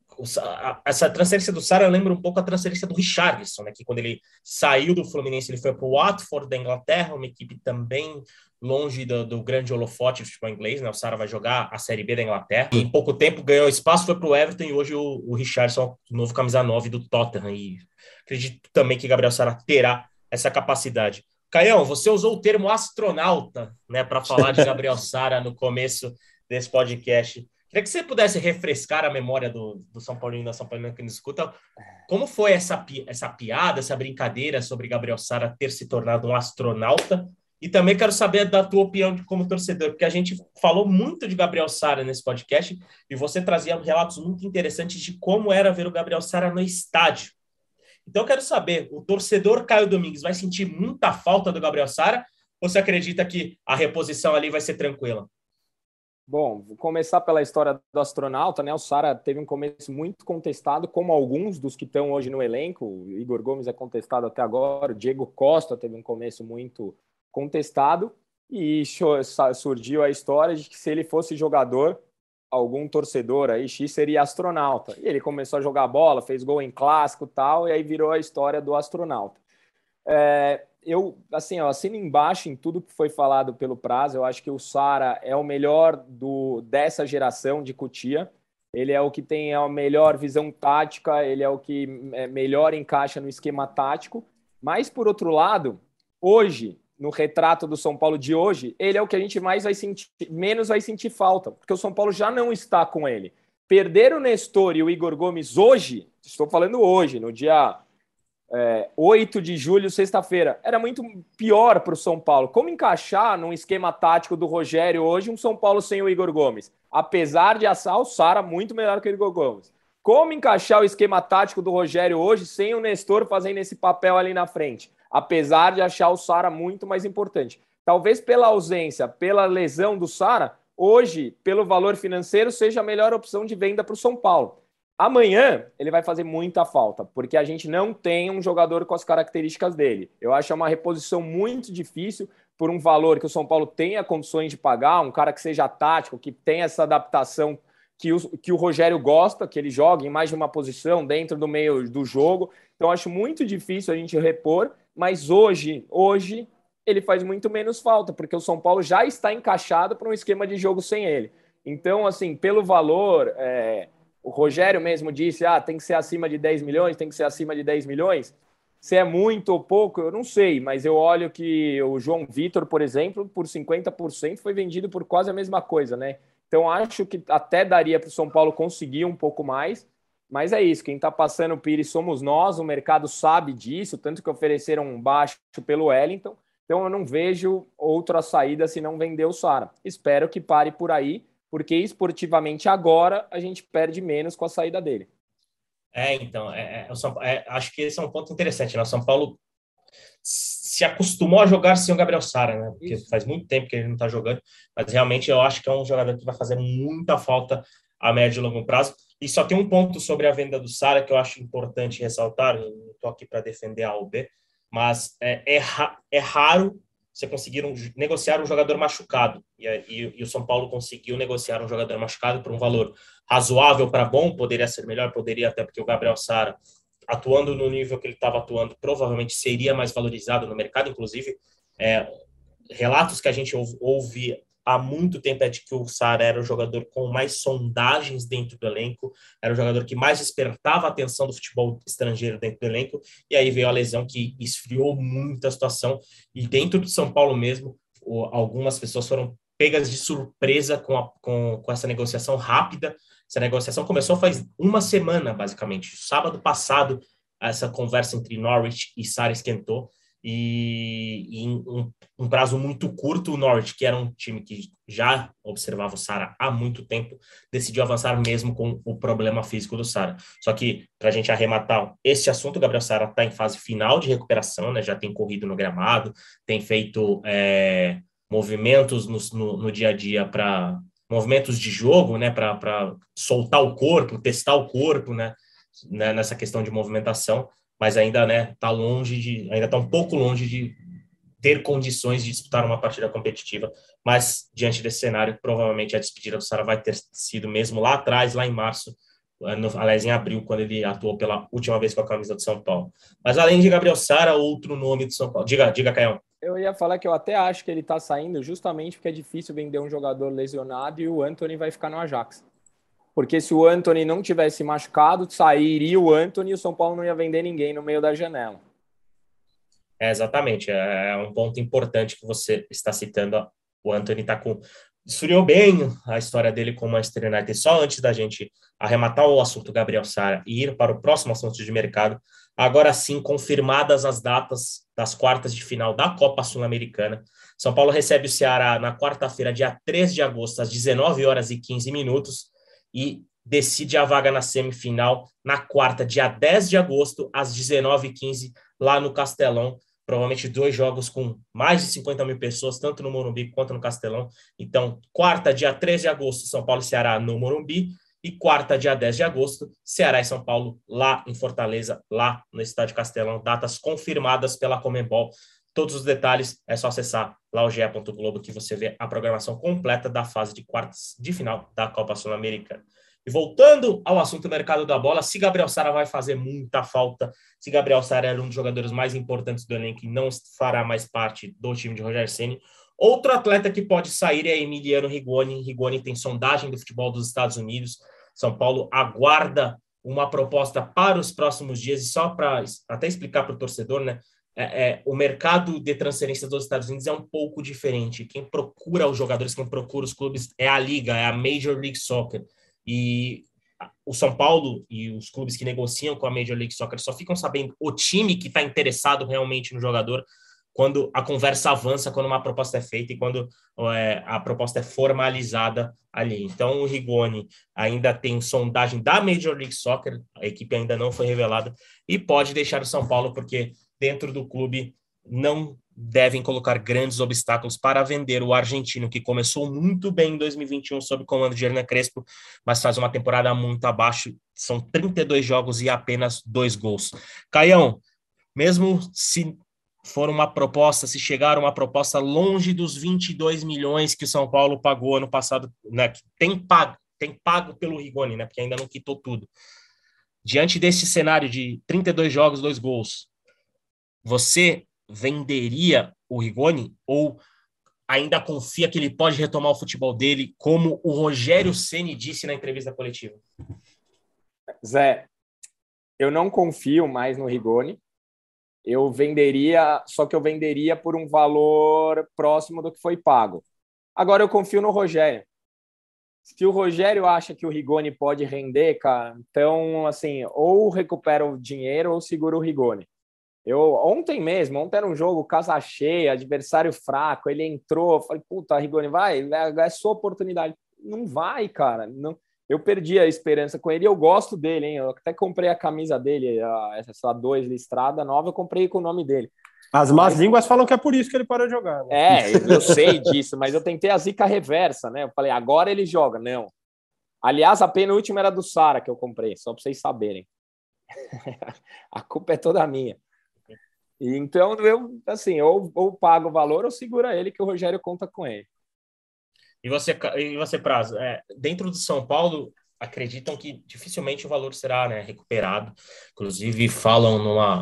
Essa transferência do Sara lembra um pouco a transferência do Richarlison, né? Que quando ele saiu do Fluminense, ele foi para o Watford da Inglaterra, uma equipe também longe do grande holofote do futebol inglês, né? O Sara vai jogar a Série B da Inglaterra, e em pouco tempo ganhou espaço, foi para o Everton, e hoje o Richarlison, o novo camisa 9 do Tottenham, e acredito também que Gabriel Sara terá essa capacidade. Caião, você usou o termo astronauta, né, para falar de Gabriel Sara no começo desse podcast. Queria que você pudesse refrescar a memória do São Paulino e da São Paulina que nos escuta. Como foi essa piada, essa brincadeira sobre Gabriel Sara ter se tornado um astronauta? E também quero saber da tua opinião como torcedor, porque a gente falou muito de Gabriel Sara nesse podcast e você trazia relatos muito interessantes de como era ver o Gabriel Sara no estádio. Então eu quero saber, o torcedor Caio Domingues vai sentir muita falta do Gabriel Sara ou você acredita que a reposição ali vai ser tranquila? Bom, vou começar pela história do astronauta, né? O Sara teve um começo muito contestado, como alguns dos que estão hoje no elenco. O Igor Gomes é contestado até agora, o Diego Costa teve um começo muito contestado, e surgiu a história de que se ele fosse jogador, algum torcedor aí, X, seria astronauta. E ele começou a jogar bola, fez gol em clássico e tal, e aí virou a história do astronauta. Eu assino embaixo em tudo que foi falado pelo Praz. Eu acho que o Sara é o melhor dessa geração de Cotia. Ele é o que tem a melhor visão tática, ele é o que melhor encaixa no esquema tático. Mas, por outro lado, hoje, no retrato do São Paulo de hoje, ele é o que a gente menos vai sentir falta, porque o São Paulo já não está com ele. Perder o Nestor e o Igor Gomes hoje, estou falando hoje, no dia 8 de julho, sexta-feira, era muito pior para o São Paulo. Como encaixar num esquema tático do Rogério hoje um São Paulo sem o Igor Gomes? Apesar de assar o Sara muito melhor que o Igor Gomes. Como encaixar o esquema tático do Rogério hoje sem o Nestor fazendo esse papel ali na frente? Apesar de achar o Sara muito mais importante. Talvez pela ausência, pela lesão do Sara, hoje, pelo valor financeiro, seja a melhor opção de venda para o São Paulo. Amanhã ele vai fazer muita falta, porque a gente não tem um jogador com as características dele. Eu acho uma reposição muito difícil por um valor que o São Paulo tenha condições de pagar, um cara que seja tático, que tenha essa adaptação que o Rogério gosta, que ele jogue em mais de uma posição dentro do meio do jogo. Então acho muito difícil a gente repor, mas hoje ele faz muito menos falta, porque o São Paulo já está encaixado para um esquema de jogo sem ele. Então, assim, pelo valor... O Rogério mesmo disse, tem que ser acima de 10 milhões, tem que ser acima de 10 milhões. Se é muito ou pouco, eu não sei, mas eu olho que o João Vitor, por exemplo, por 50% foi vendido por quase a mesma coisa, né? Então acho que até daria para o São Paulo conseguir um pouco mais, mas é isso, quem está passando o Pires somos nós, o mercado sabe disso, tanto que ofereceram um baixo pelo Wellington, então eu não vejo outra saída se não vender o Sara. Espero que pare por aí, porque esportivamente agora a gente perde menos com a saída dele. Então, acho que esse é um ponto interessante, né? O São Paulo, se acostumou a jogar sem o Gabriel Sara, né? Porque faz muito tempo que ele não está jogando, mas realmente eu acho que é um jogador que vai fazer muita falta a médio e longo prazo. E só tem um ponto sobre a venda do Sara que eu acho importante ressaltar, eu não estou aqui para defender a UB, mas é raro você conseguir negociar um jogador machucado. E o São Paulo conseguiu negociar um jogador machucado por um valor razoável para bom, poderia ser melhor, poderia até porque o Gabriel Sara, atuando no nível que ele estava atuando, provavelmente seria mais valorizado no mercado. Inclusive, relatos que a gente ouve há muito tempo é de que o Sara era o jogador com mais sondagens dentro do elenco, era o jogador que mais despertava a atenção do futebol estrangeiro dentro do elenco, e aí veio a lesão que esfriou muito a situação, e dentro do São Paulo mesmo, algumas pessoas foram pegas de surpresa com essa negociação rápida. Essa negociação começou faz uma semana, basicamente. Sábado passado, essa conversa entre Norwich e Sara esquentou, e em um prazo muito curto, o Norwich, que era um time que já observava o Sara há muito tempo, decidiu avançar mesmo com o problema físico do Sara. Só que, para a gente arrematar esse assunto, o Gabriel Sara está em fase final de recuperação, né? Já tem corrido no gramado, tem feito movimentos no dia a dia para movimentos de jogo, né? Para soltar o corpo, testar o corpo, né? Nessa questão de movimentação, mas ainda, né, ainda está um pouco longe de ter condições de disputar uma partida competitiva, mas diante desse cenário, provavelmente a despedida do Sara vai ter sido mesmo lá atrás, lá em março, aliás, em abril, quando ele atuou pela última vez com a camisa do São Paulo. Mas além de Gabriel Sara, outro nome do São Paulo. Diga, Caião. Eu ia falar que eu até acho que ele está saindo justamente porque é difícil vender um jogador lesionado e o Antony vai ficar no Ajax. Porque se o Antony não tivesse machucado, sairia o Antony e o São Paulo não ia vender ninguém no meio da janela. Exatamente. É um ponto importante que você está citando. O Antony esfriou bem a história dele com o Manchester United. Só antes da gente arrematar o assunto Gabriel Sara e ir para o próximo assunto de mercado, agora sim, confirmadas as datas das quartas de final da Copa Sul-Americana. São Paulo recebe o Ceará na quarta-feira, dia 3 de agosto, às 19h15, e decide a vaga na semifinal na quarta, dia 10 de agosto, às 19h15, lá no Castelão. Provavelmente 2 jogos com mais de 50 mil pessoas, tanto no Morumbi quanto no Castelão. Então, quarta, dia 13 de agosto, São Paulo e Ceará no Morumbi. E quarta, dia 10 de agosto, Ceará e São Paulo lá em Fortaleza, lá no Estádio Castelão. Datas confirmadas pela Conmebol. Todos os detalhes é só acessar lá o ge.globo que você vê a programação completa da fase de quartas de final da Copa Sul-Americana. E voltando ao assunto mercado da bola, se Gabriel Sara vai fazer muita falta, se Gabriel Sara era um dos jogadores mais importantes do elenco e não fará mais parte do time de Rogério Ceni, outro atleta que pode sair é Emiliano Rigoni. Rigoni tem sondagem do futebol dos Estados Unidos. São Paulo aguarda uma proposta para os próximos dias, e só para até explicar para o torcedor, né? O mercado de transferência dos Estados Unidos é um pouco diferente. Quem procura os jogadores, quem procura os clubes é a Liga, é a Major League Soccer. E o São Paulo e os clubes que negociam com a Major League Soccer só ficam sabendo o time que está interessado realmente no jogador quando a conversa avança, quando uma proposta é feita e quando a proposta é formalizada ali. Então, o Rigoni ainda tem sondagem da Major League Soccer, a equipe ainda não foi revelada, e pode deixar o São Paulo, porque dentro do clube não devem colocar grandes obstáculos para vender o argentino, que começou muito bem em 2021 sob o comando de Hernan Crespo, mas faz uma temporada muito abaixo. São 32 jogos e apenas 2 gols. Caião, mesmo se for uma proposta, se chegar uma proposta longe dos 22 milhões que o São Paulo pagou ano passado, né, que tem pago pelo Rigoni, né, porque ainda não quitou tudo. Diante desse cenário de 32 jogos, 2 gols, você venderia o Rigoni ou ainda confia que ele pode retomar o futebol dele, como o Rogério Ceni disse na entrevista coletiva? Zé, eu não confio mais no Rigoni. Eu venderia, só que eu venderia por um valor próximo do que foi pago. Agora eu confio no Rogério. Se o Rogério acha que o Rigoni pode render, cara, então, assim, ou recupera o dinheiro ou segura o Rigoni. Ontem era um jogo casa cheia, adversário fraco, ele entrou, falei, puta, Rigoni, é sua oportunidade. Não vai, cara, não. Eu perdi a esperança com ele, eu gosto dele, hein? Eu até comprei a camisa dele, essa 2 listrada nova, eu comprei com o nome dele. As más línguas falam que é por isso que ele parou de jogar. Né? Eu sei disso, mas eu tentei a zica reversa, né? Eu falei, agora ele joga. Não. Aliás, a penúltima era do Sara que eu comprei, só para vocês saberem. A culpa é toda minha. E então, eu, assim, ou pago o valor ou segura ele, que o Rogério conta com ele. E você Praz, dentro do São Paulo, acreditam que dificilmente o valor será, né, recuperado. Inclusive, falam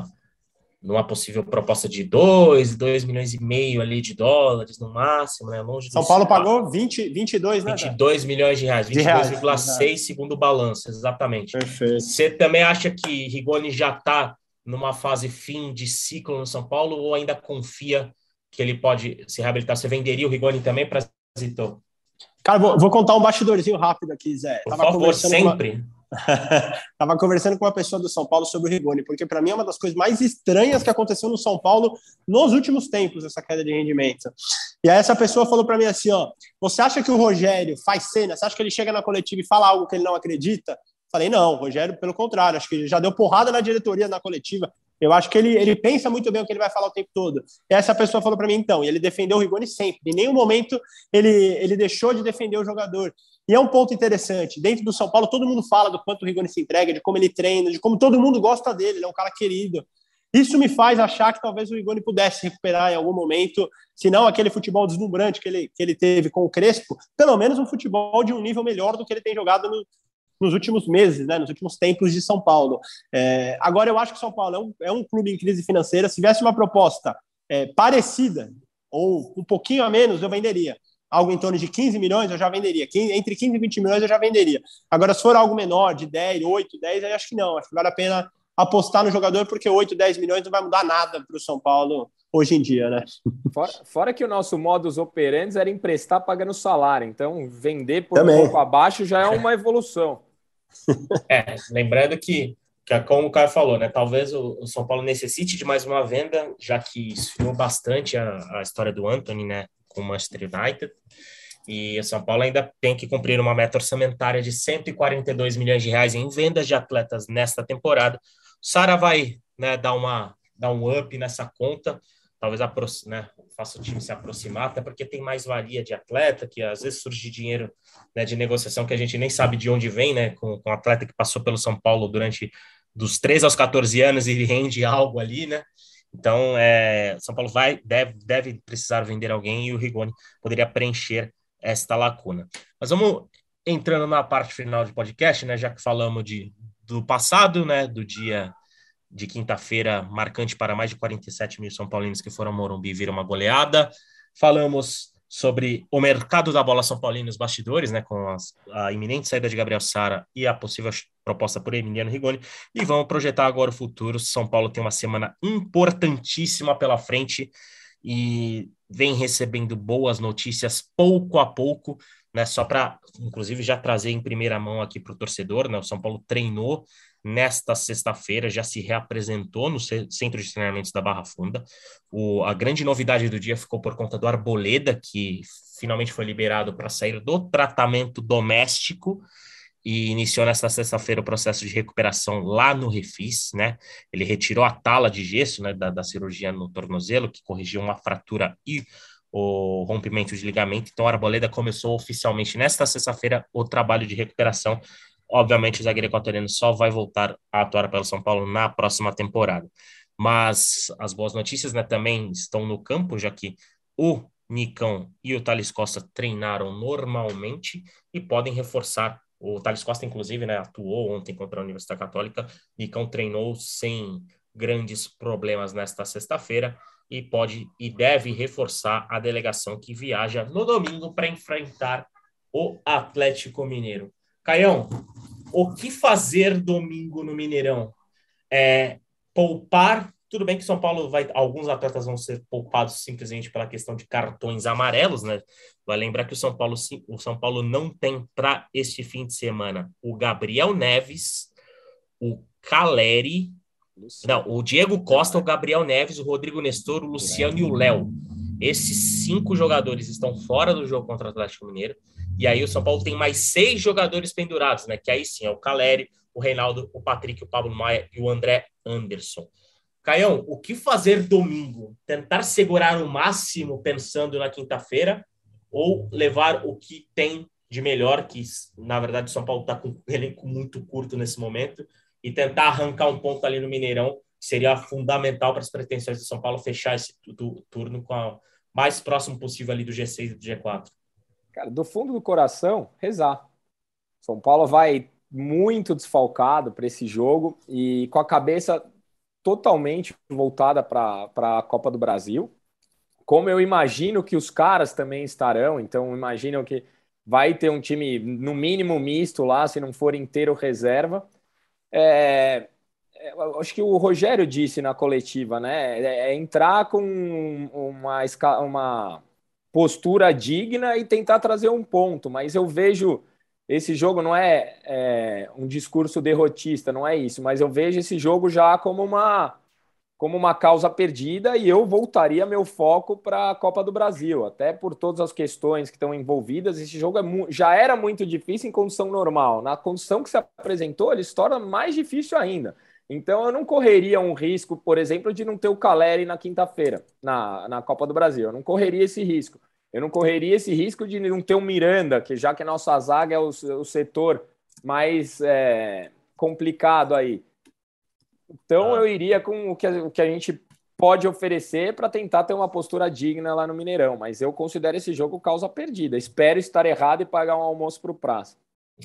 numa possível proposta de 2 milhões e meio ali de dólares no máximo, né? Longe São Paulo pagou 22, né? 22 milhões de reais, 22,6 segundo o balanço, exatamente. Perfeito. Você também acha que Rigoni já está numa fase fim de ciclo no São Paulo ou ainda confia que ele pode se reabilitar? Você venderia o Rigoni também para Zito? Cara, vou contar um bastidorzinho rápido aqui, Zé. Por favor, sempre. Tava conversando com uma pessoa do São Paulo sobre o Rigoni, porque para mim é uma das coisas mais estranhas que aconteceu no São Paulo nos últimos tempos, essa queda de rendimento. E aí essa pessoa falou para mim assim, você acha que o Rogério faz cena? Você acha que ele chega na coletiva e fala algo que ele não acredita? Falei, não, Rogério, pelo contrário, acho que ele já deu porrada na diretoria, na coletiva. Eu acho que ele pensa muito bem o que ele vai falar o tempo todo. E essa pessoa falou para mim, então, e ele defendeu o Rigoni sempre. Em nenhum momento ele deixou de defender o jogador. E é um ponto interessante. Dentro do São Paulo, todo mundo fala do quanto o Rigoni se entrega, de como ele treina, de como todo mundo gosta dele. Ele é um cara querido. Isso me faz achar que talvez o Rigoni pudesse recuperar em algum momento, se não aquele futebol deslumbrante que ele teve com o Crespo, pelo menos um futebol de um nível melhor do que ele tem jogado nos últimos meses, né, nos últimos tempos de São Paulo. Agora, eu acho que o São Paulo é um clube em crise financeira. Se tivesse uma proposta parecida, ou um pouquinho a menos, eu venderia. Algo em torno de 15 milhões, eu já venderia. Entre 15 e 20 milhões, eu já venderia. Agora, se for algo menor, de 10, 8, 10, aí acho que não. Acho que vale a pena apostar no jogador, porque 8, 10 milhões não vai mudar nada para o São Paulo hoje em dia, né? Fora que o nosso modus operandi era emprestar pagando salário. Então, vender por um pouco abaixo já é uma evolução. Lembrando que como o Caio falou, né, talvez o São Paulo necessite de mais uma venda, já que esfriou bastante a história do Antony, né, com o Manchester United, e o São Paulo ainda tem que cumprir uma meta orçamentária de 142 milhões de reais em vendas de atletas nesta temporada. O Sara vai, né, dar um up nessa conta, talvez faça o time se aproximar, até porque tem mais valia de atleta, que às vezes surge dinheiro, né, de negociação que a gente nem sabe de onde vem, né, com um atleta que passou pelo São Paulo durante dos 13 aos 14 anos e rende algo ali, né? Então, São Paulo deve precisar vender alguém e o Rigoni poderia preencher esta lacuna. Mas vamos entrando na parte final do podcast, né, já que falamos do passado, né, do dia de quinta-feira, marcante para mais de 47 mil São Paulinos que foram ao Morumbi e viram uma goleada. Falamos sobre o mercado da bola São Paulino nos bastidores, né, com a iminente saída de Gabriel Sara e a possível proposta por Emiliano Rigoni, e vamos projetar agora o futuro. São Paulo tem uma semana importantíssima pela frente e vem recebendo boas notícias pouco a pouco, né, só para, inclusive, já trazer em primeira mão aqui para o torcedor, né, o São Paulo treinou nesta sexta-feira, já se reapresentou no Centro de Treinamentos da Barra Funda. A grande novidade do dia ficou por conta do Arboleda, que finalmente foi liberado para sair do tratamento doméstico e iniciou nesta sexta-feira o processo de recuperação lá no Refis, né? Ele retirou a tala de gesso, né, da cirurgia no tornozelo, que corrigiu uma fratura e o rompimento de ligamento. Então, o Arboleda começou oficialmente nesta sexta-feira o trabalho de recuperação. Obviamente, o zagueiro equatoriano só vai voltar a atuar pelo São Paulo na próxima temporada. Mas as boas notícias, né, também estão no campo, já que o Nicão e o Thales Costa treinaram normalmente e podem reforçar. O Thales Costa, inclusive, né, atuou ontem contra a Universidade Católica. Nicão treinou sem grandes problemas nesta sexta-feira e pode e deve reforçar a delegação que viaja no domingo para enfrentar o Atlético Mineiro. Caião, o que fazer domingo no Mineirão? Poupar? Tudo bem que São Paulo alguns atletas vão ser poupados simplesmente pela questão de cartões amarelos, né? Vai lembrar que o São Paulo não tem para este fim de semana o Gabriel Neves, o Caleri, o Diego Costa, o Gabriel Neves, o Rodrigo Nestor, o Luciano e o Léo. Esses 5 jogadores estão fora do jogo contra o Atlético Mineiro. E aí o São Paulo tem mais 6 jogadores pendurados, né? Que aí sim é o Caleri, o Reinaldo, o Patrick, o Pablo Maia e o André Anderson. Caião, o que fazer domingo? Tentar segurar o máximo pensando na quinta-feira ou levar o que tem de melhor, que na verdade o São Paulo está com um elenco muito curto nesse momento, e tentar arrancar um ponto ali no Mineirão, que seria fundamental para as pretensões do São Paulo fechar esse turno com a mais próximo possível ali do G6 e do G4? Cara, do fundo do coração, rezar. São Paulo vai muito desfalcado para esse jogo e com a cabeça totalmente voltada para a Copa do Brasil. Como eu imagino que os caras também estarão, então imagino que vai ter um time no mínimo misto lá, se não for inteiro reserva. Acho que o Rogério disse na coletiva, né? É entrar com uma postura digna e tentar trazer um ponto, mas eu vejo esse jogo não é um discurso derrotista, não é isso, mas eu vejo esse jogo já como uma causa perdida e eu voltaria meu foco para a Copa do Brasil, até por todas as questões que estão envolvidas. Esse jogo já era muito difícil em condição normal. Na condição que se apresentou, ele se torna mais difícil ainda. Então eu não correria um risco, por exemplo, de não ter o Caleri na quinta-feira, na Copa do Brasil. Eu não correria esse risco. Eu não correria esse risco de não ter o Miranda, que já que a nossa zaga é o setor mais complicado aí. Então eu iria com o que a gente pode oferecer para tentar ter uma postura digna lá no Mineirão. Mas eu considero esse jogo causa perdida. Espero estar errado e pagar um almoço para o Praça.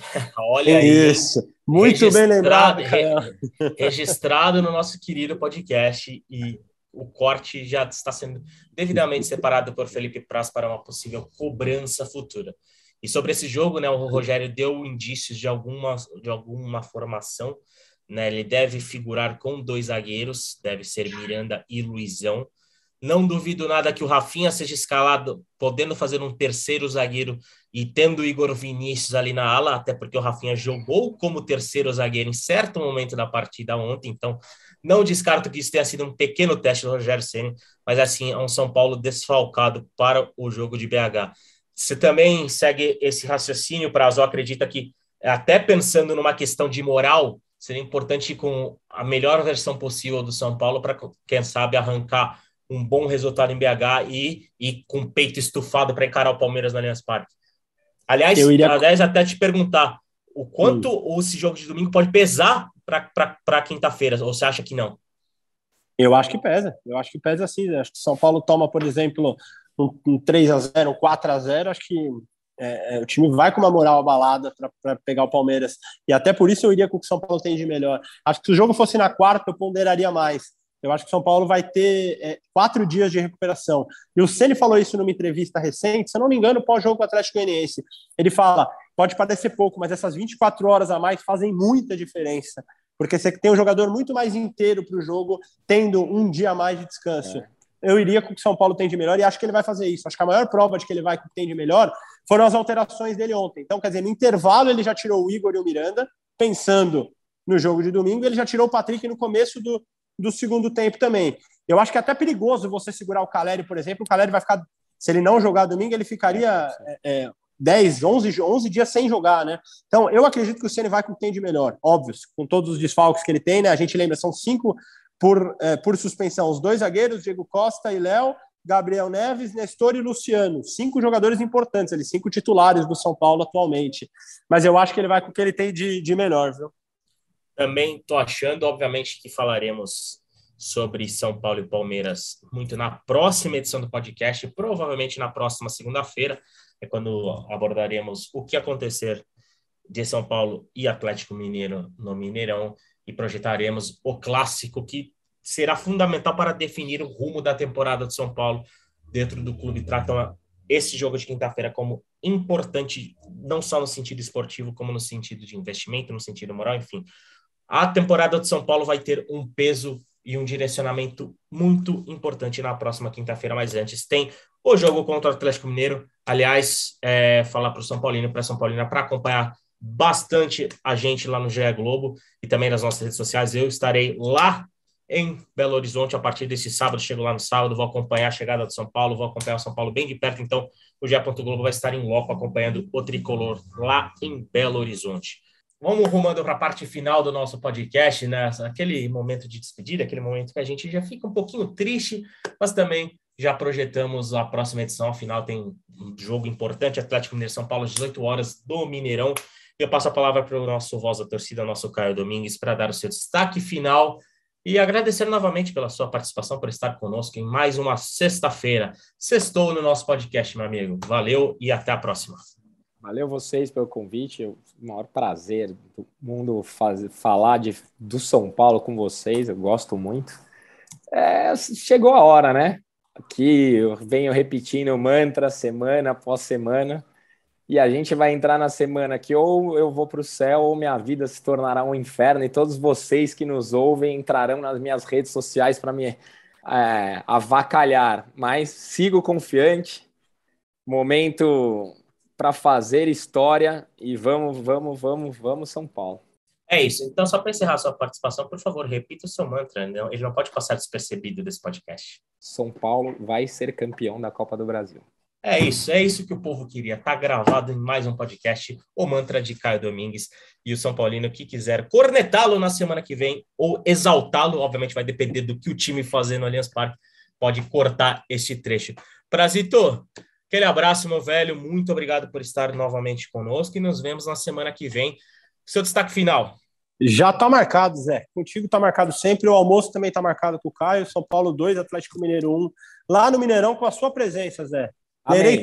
Olha aí. Isso. Muito bem lembrado, cara. Registrado no nosso querido podcast, e o corte já está sendo devidamente separado por Felipe Praz para uma possível cobrança futura. E sobre esse jogo, né, o Rogério deu indícios de alguma formação, né? Ele deve figurar com 2 zagueiros, deve ser Miranda e Luizão. Não duvido nada que o Rafinha seja escalado, podendo fazer um terceiro zagueiro e tendo o Igor Vinícius ali na ala, até porque o Rafinha jogou como terceiro zagueiro em certo momento da partida ontem, então não descarto que isso tenha sido um pequeno teste do Rogério Ceni, mas assim, é um São Paulo desfalcado para o jogo de BH. Você também segue esse raciocínio, Prazo? Acredita que, até pensando numa questão de moral, seria importante ir com a melhor versão possível do São Paulo para, quem sabe, arrancar um bom resultado em BH e com o peito estufado para encarar o Palmeiras no Allianz Parque? Aliás, até te perguntar, o quanto esse jogo de domingo pode pesar para quinta-feira, ou você acha que não? Eu acho que pesa sim. Acho que São Paulo toma, por exemplo, um 3-0, um 4-0, acho que o time vai com uma moral abalada para pegar o Palmeiras, e até por isso eu iria com o que o São Paulo tem de melhor. Acho que se o jogo fosse na quarta, eu ponderaria mais. Eu acho que o São Paulo vai ter 4 dias de recuperação. E o Ceni falou isso numa entrevista recente, se eu não me engano, pós-jogo com o Atlético Goianiense. Ele fala, pode parecer pouco, mas essas 24 horas a mais fazem muita diferença. Porque você tem um jogador muito mais inteiro para o jogo, tendo um dia a mais de descanso. Eu iria com o que o São Paulo tem de melhor e acho que ele vai fazer isso. Acho que a maior prova de que ele vai com o que tem de melhor foram as alterações dele ontem. Então, quer dizer, no intervalo ele já tirou o Igor e o Miranda, pensando no jogo de domingo, ele já tirou o Patrick no começo do segundo tempo também. Eu acho que é até perigoso você segurar o Caleri, por exemplo. O Caleri vai ficar, se ele não jogar domingo, ele ficaria 10, 11 dias sem jogar, né? Então, eu acredito que o Ceni vai com o que tem de melhor. Óbvio, com todos os desfalques que ele tem, né? A gente lembra, são 5 por suspensão. Os 2 zagueiros, Diego Costa e Léo, Gabriel Neves, Nestor e Luciano. 5 jogadores importantes, ali, 5 titulares do São Paulo atualmente. Mas eu acho que ele vai com o que ele tem de melhor, viu? Também estou achando, obviamente, que falaremos sobre São Paulo e Palmeiras muito na próxima edição do podcast, provavelmente na próxima segunda-feira, é quando abordaremos o que acontecer de São Paulo e Atlético Mineiro no Mineirão e projetaremos o clássico que será fundamental para definir o rumo da temporada de São Paulo dentro do clube. Tratam esse jogo de quinta-feira como importante, não só no sentido esportivo, como no sentido de investimento, no sentido moral, enfim. A temporada de São Paulo vai ter um peso e um direcionamento muito importante na próxima quinta-feira, mas antes tem o jogo contra o Atlético Mineiro. Aliás, falar para o São Paulino e para a São Paulina para acompanhar bastante a gente lá no GE Globo e também nas nossas redes sociais. Eu estarei lá em Belo Horizonte a partir desse sábado, chego lá no sábado, vou acompanhar a chegada do São Paulo, vou acompanhar o São Paulo bem de perto, então o GE. Globo vai estar em loco acompanhando o tricolor lá em Belo Horizonte. vamos rumando para a parte final do nosso podcast, né? Aquele momento de despedida, aquele momento que a gente já fica um pouquinho triste, mas também já projetamos a próxima edição. Afinal, tem um jogo importante, Atlético Mineiro São Paulo, às 18 horas do Mineirão. Eu passo a palavra para o nosso voz da torcida, nosso Caio Domingues, para dar o seu destaque final e agradecer novamente pela sua participação, por estar conosco em mais uma sexta-feira. Sextou no nosso podcast, meu amigo. Valeu e até a próxima. Valeu vocês pelo convite, é o maior prazer do mundo falar do São Paulo com vocês, eu gosto muito. Chegou a hora, né? Aqui eu venho repetindo o mantra semana após semana, e a gente vai entrar na semana que ou eu vou para o céu ou minha vida se tornará um inferno, e todos vocês que nos ouvem entrarão nas minhas redes sociais para me avacalhar, mas sigo confiante, momento para fazer história e vamos São Paulo. É isso. Então, só para encerrar a sua participação, por favor, repita o seu mantra. Não? Ele não pode passar despercebido desse podcast. São Paulo vai ser campeão da Copa do Brasil. É isso que o povo queria. Tá gravado em mais um podcast, o mantra de Caio Domingues. E o São Paulino que quiser cornetá-lo na semana que vem ou exaltá-lo, obviamente vai depender do que o time fazer no Allianz Parque, pode cortar este trecho. Prazito, aquele abraço, meu velho. Muito obrigado por estar novamente conosco e nos vemos na semana que vem. Seu destaque final. Já tá marcado, Zé. Contigo tá marcado sempre. O almoço também tá marcado com o Caio. São Paulo 2, Atlético Mineiro 1. Lá no Mineirão com a sua presença, Zé. Lerei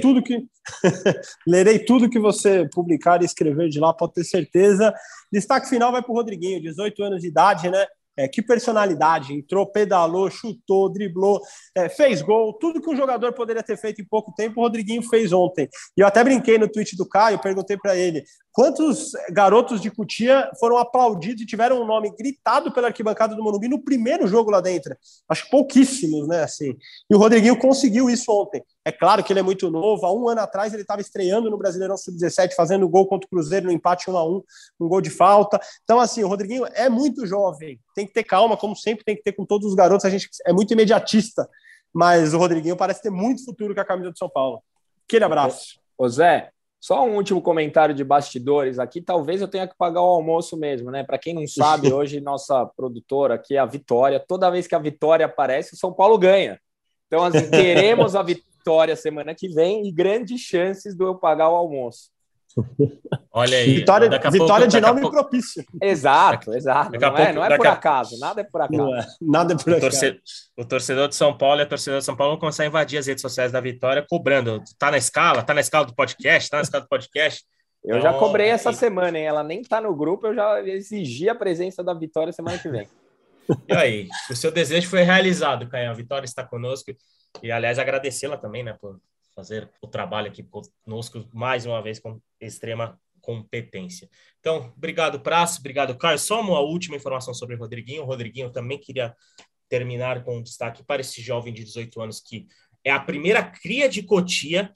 tudo que você publicar e escrever de lá, pode ter certeza. Destaque final vai pro Rodriguinho, 18 anos de idade, né? Que personalidade, entrou, pedalou, chutou, driblou, fez gol, tudo que um jogador poderia ter feito em pouco tempo, o Rodriguinho fez ontem. E eu até brinquei no tweet do Caio, perguntei para ele, quantos garotos de Cotia foram aplaudidos e tiveram um nome gritado pela arquibancada do Morumbi no primeiro jogo lá dentro? Acho que pouquíssimos, né? Assim. E o Rodriguinho conseguiu isso ontem. É claro que ele é muito novo, há um ano atrás ele estava estreando no Brasileirão Sub-17, fazendo gol contra o Cruzeiro no empate 1-1, um gol de falta. Então, assim, o Rodriguinho é muito jovem, tem que ter calma, como sempre tem que ter com todos os garotos, a gente é muito imediatista, mas o Rodriguinho parece ter muito futuro com a camisa do São Paulo. Aquele abraço. Ô Zé, só um último comentário de bastidores aqui, talvez eu tenha que pagar o almoço mesmo, né? Para quem não sabe, hoje nossa produtora aqui é a Vitória, toda vez que a Vitória aparece, o São Paulo ganha. Então, assim, teremos a Vitória semana que vem e grandes chances de eu pagar o almoço. Olha aí. Vitória de nome propício. Exato. Não é por acaso, nada é por acaso. Nada é por acaso. O torcedor de São Paulo e a torcedora de São Paulo vão começar a invadir as redes sociais da Vitória, cobrando. Tá na escala do podcast, Eu já cobrei essa semana, hein? Ela nem tá no grupo, eu já exigi a presença da Vitória semana que vem. E aí, o seu desejo foi realizado, Caio. A Vitória está conosco. E, aliás, agradecê-la também, né, por fazer o trabalho aqui conosco mais uma vez com extrema competência. Então, obrigado, Praça, obrigado, Caio. Só uma última informação sobre o Rodriguinho. O Rodriguinho também queria terminar com um destaque para esse jovem de 18 anos que é a primeira cria de Cotia,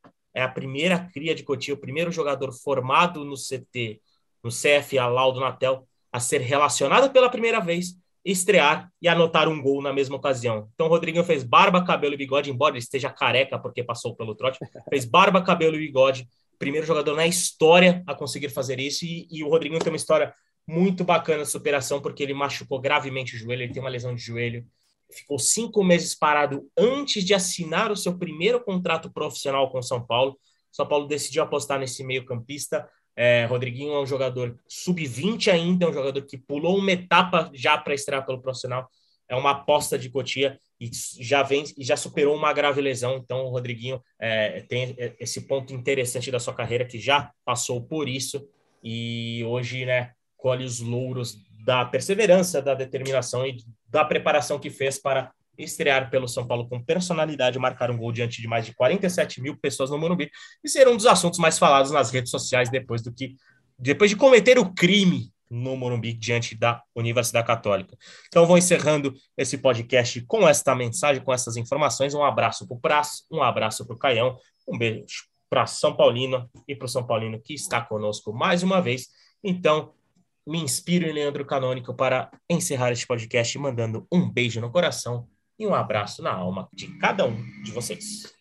o primeiro jogador formado no CT, no CFA Laudo Natel, a ser relacionado pela primeira vez, estrear e anotar um gol na mesma ocasião. Então o Rodriguinho fez barba, cabelo e bigode, embora ele esteja careca porque passou pelo trote, fez barba, cabelo e bigode, primeiro jogador na história a conseguir fazer isso, e o Rodriguinho tem uma história muito bacana de superação, porque ele machucou gravemente o joelho, ele tem uma lesão de joelho, ficou 5 meses parado antes de assinar o seu primeiro contrato profissional com o São Paulo. São Paulo decidiu apostar nesse meio-campista. Rodriguinho é um jogador sub-20 ainda, é um jogador que pulou uma etapa já para estrear pelo profissional, é uma aposta de Cotia e já superou uma grave lesão. Então o Rodriguinho tem esse ponto interessante da sua carreira, que já passou por isso e hoje, né, colhe os louros da perseverança, da determinação e da preparação que fez para estrear pelo São Paulo com personalidade, marcar um gol diante de mais de 47 mil pessoas no Morumbi e ser um dos assuntos mais falados nas redes sociais depois de cometer o crime no Morumbi diante da Universidade Católica. Então vou encerrando esse podcast com esta mensagem, com essas informações. Um abraço para o Praz, um abraço para o Caião, um beijo para São Paulino e para o São Paulino que está conosco mais uma vez. Então me inspiro em Leandro Canônico para encerrar este podcast mandando um beijo no coração e um abraço na alma de cada um de vocês.